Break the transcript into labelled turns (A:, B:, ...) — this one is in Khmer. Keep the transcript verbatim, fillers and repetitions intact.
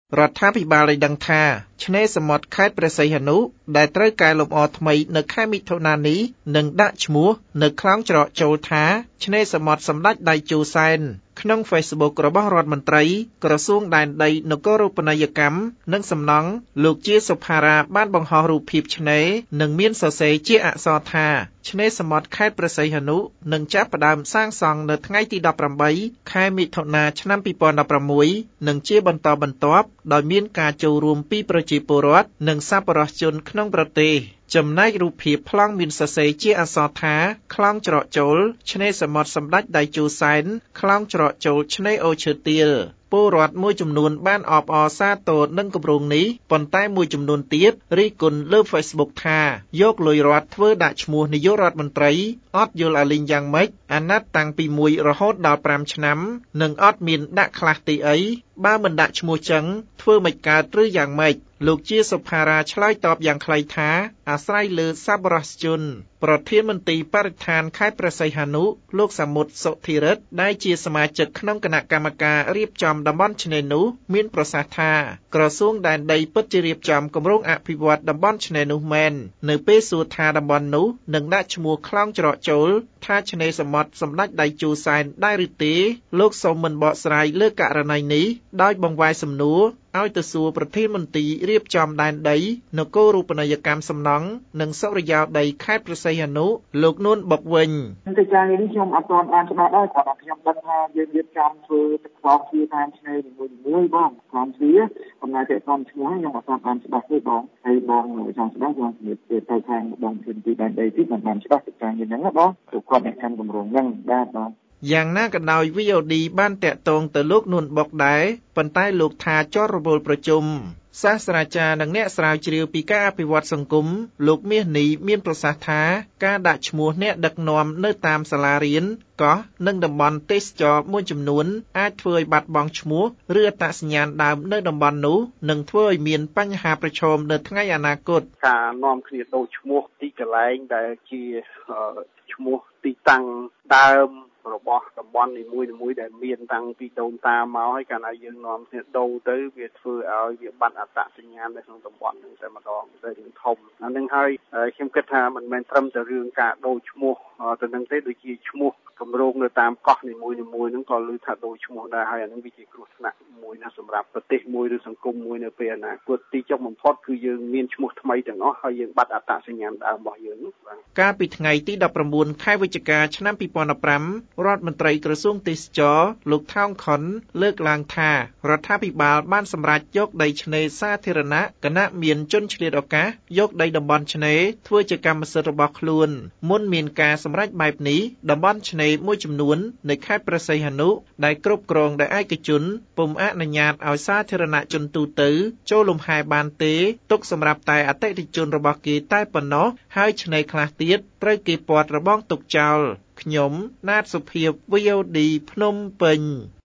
A: រដ្ឋាភិបាលបានដឹងថាឆ្នេរសមុទ្រខេត្តព្រះសីហនុដែលត្រូវកែលម្អថ្មីនៅខែមិថុនានេះនឹងដាក់ឈ្មោះនៅខ្លោងច្រកចូលថាឆ្នេរសមុទ្រសម្ដេចតេជោសែនក្នុង Facebook របស់រដ្ឋមន្ត្រីក្រសួងដែនដីនគរូបនីយកម្មនិងសំណង់លោកជាសុផារ៉ាបានបង្ហោះរូបភាពឆ្នេរនិងមានសរសេរជាអក្សរថាឆ្នេរសមុទ្រខេត្តព្រះសីហនុនឹងចាប់ផ្ដើមសាងសង់នៅថ្ងៃទីដប់ប្រាំបីខែមិថុនាឆ្នាំពីរពាន់ដប់ប្រាំមួយនិងជាបន្តបន្ទាប់ដោយមានការចូលរួមពីប្រជាពលរដ្ឋនិងសប្បុរសជនក្នុងប្រទេសចំណែករូបភាពប្លង់មានសរសេរជាអក្សរថាខ្លោងច្រកចូលឆ្នេរសមុទ្រសម្ដេចតេជោសែនខ្លោងច្រកចូលឆ្នេរអូឈើទាលពលរដ្ឋមួយចំនួនបានអបអរសាទរនឹងគម្រោងនេះប៉ុន្តែមួយចំនួនទៀតរិះគន់លើ Facebook ថាយកលុយរដ្ឋធ្វើដាក់ឈ្មោះនាយករដ្ឋមន្ត្រីអត់យល់អាលីងយ៉ាងម៉េចអាណត្តិតាំងពីមួយរហូតដល់ប្រាំឆ្នាំនិងអត់មានដាក់ខ្លះទីអីបើមិនដាក់ឈ្មោះចឹងធ្វើមិនកើតឬយ៉ាងម៉េចលោកជាសុផារ៉ាឆ្លើយតបយ៉ាងខ្លីថាអាស្រ័យលើសប្បុរសជនប្រធានមន្ត្រីបរិស្ថានខេត្តព្រះសីហនុលោកសាមុតសុធិរិទ្ធដែលជាសមាជិកក្នុងគណៈកម្មការរៀបចំតំបន់ឆ្នេរនោះមានប្រសាសន៍ថាក្រសួងដែនដីពិតជារៀបចំគម្រោងអភិវឌ្ឍតំបន់ឆ្នេរនោះមែននៅពេលសួរថាតំបន់នោះនឹងដាក់ឈ្មោះខ្លោងច្រកចូលថាឆ្នេរសមុទ្រសម្ដេចតេជោសែនដែរឬទេលោកសូមមិនបកស្រាយលើករណីនេះដោយបង្វែរសំណួរឲ្យទៅសួរប្រធានមន្ត្រីរៀបចំដែនដីនគរូបនីយកម្មសំណង់និងសុរិយោដីខេត្តព្រះសីហនុលោកនួនបុកវិញ
B: កិច្ចការនេះខ្ញុំអត់ទាន់បានច្បាស់ដែរគាត់ថាខ្ញុំដឹងថាយើងរៀបចំធ្វើទឹកខ្លោងទ្វារតាមឆ្នេរនីមួយៗបងខ្លោងទ្វារអំណាចតែតាមឈ្មោះខ្ញុំអត់ទាន់បានច្បាស់ទេបងហើយបងចង់ច្បាស់បងជំរាបទៅទៅខាងបងជំរាបដែនដីទីមិនបានច្បាស់កិច្ចការនេះហ្នឹងណាបងព្រោះគាត់អ្នកកាន់គម្រោងហ្នឹងបាទបង
A: យ៉ាងណាក៏ដោយ វី អូ ឌី បានតាក់ទងទៅលោកនួនបុកដែរប៉ុន្តែលោកថាជាប់រវល់ប្រជុំសាស្ត្រាចារ្យនិងអ្នកស្រាវជ្រាវពីការអភិវឌ្ឍសង្គមលោកមាសនីមានប្រសាសន៍ថាការដាក់ឈ្មោះអ្នកដឹកនាំនៅតាមសាលារៀនកោះនិងតំបន់ទេសចរមួយចំនួនអាចធ្វើឲ្យបាត់បង់ឈ្មោះឬអត្តសញ្ញាណដើមនៅតំបន់នោះនិងធ្វើឲ្យមានបញ្ហាប្រឈមនៅថ្ងៃអនាគត
C: ការនាំគ្នាដូរឈ្មោះទីកន្លែងដែលជាឈ្មោះទីតាំងដើមរបស់តំបន់នីមួយៗដែលមានតាំងពីដូនតាមកហើយកាលណាយើងនាំគ្នាដូរទៅវាធ្វើឲ្យវាបាត់អត្តសញ្ញាណនៅក្នុងតំបន់ហ្នឹងតែម្ដងតែរឿងធំអានឹងហើយខ្ញុំគិតថាមិនមែនត្រឹមតែរឿងការដូរឈ្មោះទៅនឹងទេដូចជាឈ្មោះគម្រោងនៅតាមកោះនីមួយៗហ្នឹងក៏ឮថាដូរឈ្មោះដែរហើយអានឹងវាជាគ្រោះថ្នាក់មួយណាសម្រាប់ប្រទេសមួយឬសង្គមមួយនៅពេលអនាគតទីចុងបំផុតគឺយើងមានឈ្មោះថ្មីទាំងអស់ហើយយើងបាត់អត្តសញ្ញាណដើមរបស់យើង
A: បាទកាលពីថ្ងៃទីដប់ប្រាំបួនខែវិច្ឆិកាឆ្នាំពីរពាន់ដប់ប្រាំរដ្ឋមន្ត្រីក្រសួងទេសចរលោកថោងខុនលើកឡើងថារដ្ឋាភិបាលបានសម្រេចយកដីឆ្នេរសាធារណៈគណៈមានជនឆ្លៀតឱកាសយកដីតំបន់ឆ្នេរធ្វើជាកម្មសិទ្ធិរបស់ខ្លួនមុនមានការសម្រេចបែបនេះតំបន់ឆ្នេរមួយចំនួននៅខេត្តព្រះសីហនុដែលគ្រប់គ្រងដោយឯកជនពុំអនុញ្ញាតឲ្យសាធារណជនទូទៅចូលលំហែបានទេទុកសម្រាប់តែអតិថិជនរបស់គេតែប៉ុណ្ណោះហើយឆ្នេរខ្លះទៀតត្រូវគេព័ទ្ធរបងទុកចោលខ្ញុំណាតសុភាព វី អូ ឌី ភ្នំពេញ